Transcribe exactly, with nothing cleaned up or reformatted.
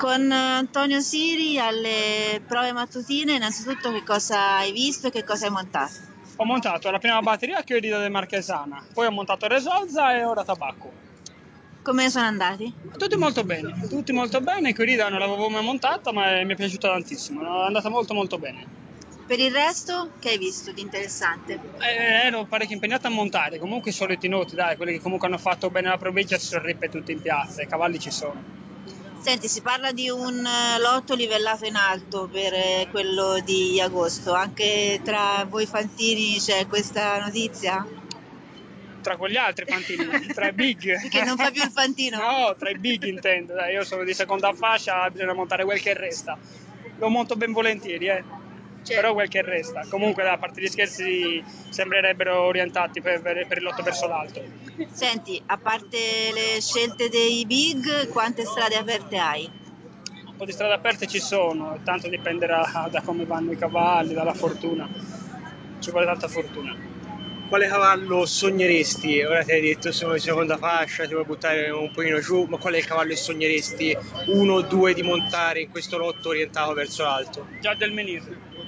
Con Antonio Siri alle prove mattutine, innanzitutto che cosa hai visto e che cosa hai montato? Ho montato la prima batteria che ho di Marchesana, poi ho montato Resolza e ora Tabacco. Come sono andati? Tutti molto bene, tutti molto bene, Querida non l'avevo mai montata ma mi è piaciuta tantissimo, è andata molto molto bene. Per il resto, che hai visto di interessante? Eh, ero parecchio impegnato a montare, comunque i soliti noti, dai, quelli che comunque hanno fatto bene la provincia si sono ripetuti in piazza, i cavalli ci sono. Senti, si parla di un eh, lotto livellato in alto per eh, quello di agosto. Anche tra voi fantini c'è questa notizia? Tra quegli altri fantini, tra i big. Perché non fa più il fantino? No, tra i big intendo, dai, io sono di seconda fascia, bisogna montare quel che resta. Lo monto ben volentieri, eh. Cioè, Però quel che resta. Comunque, da parte di scherzi, sembrerebbero orientati per, per- per il lotto verso l'alto. senti, a parte le scelte dei big, quante strade aperte hai? Un po' di strade aperte ci sono, e tanto dipenderà da come vanno i cavalli, dalla fortuna. Ci vuole tanta fortuna. Quale cavallo sogneresti? Ora ti hai detto sono di seconda fascia, ti vuoi buttare un pochino giù, ma qual è il cavallo che sogneresti uno o due di montare in questo lotto orientato verso l'alto? Già del Menir.